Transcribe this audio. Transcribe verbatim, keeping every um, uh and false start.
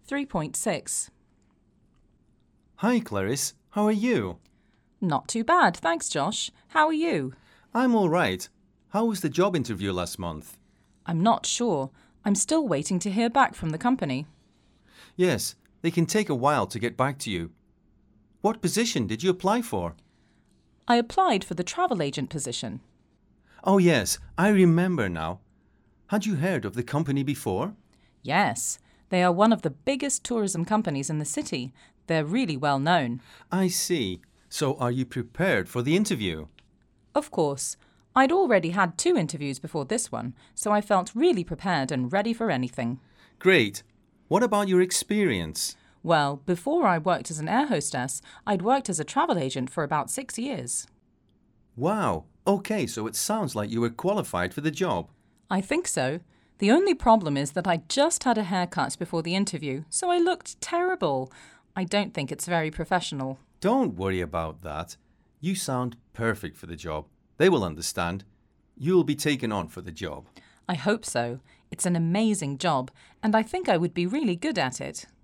three point six. Hi, Clarice. How are you? Not too bad, thanks, Josh. How are you? I'm all right. How was the job interview last month? I'm not sure. I'm still waiting to hear back from the company. Yes, they can take a while to get back to you. What position did you apply for? I applied for the travel agent position. Oh, yes, I remember now. Had you heard of the company before? Yes, they are one of the biggest tourism companies in the city. They're really well known. I see. So are you prepared for the interview? Of course. I'd already had two interviews before this one, so I felt really prepared and ready for anything. Great. What about your experience? Well, before I worked as an air hostess, I'd worked as a travel agent for about six years. Wow. Okay, so it sounds like you were qualified for the job. I think so. The only problem is that I just had a haircut before the interview, so I looked terrible. I don't think it's very professional. Don't worry about that. You sound perfect for the job. They will understand. You'll be taken on for the job. I hope so. It's an amazing job, and I think I would be really good at it.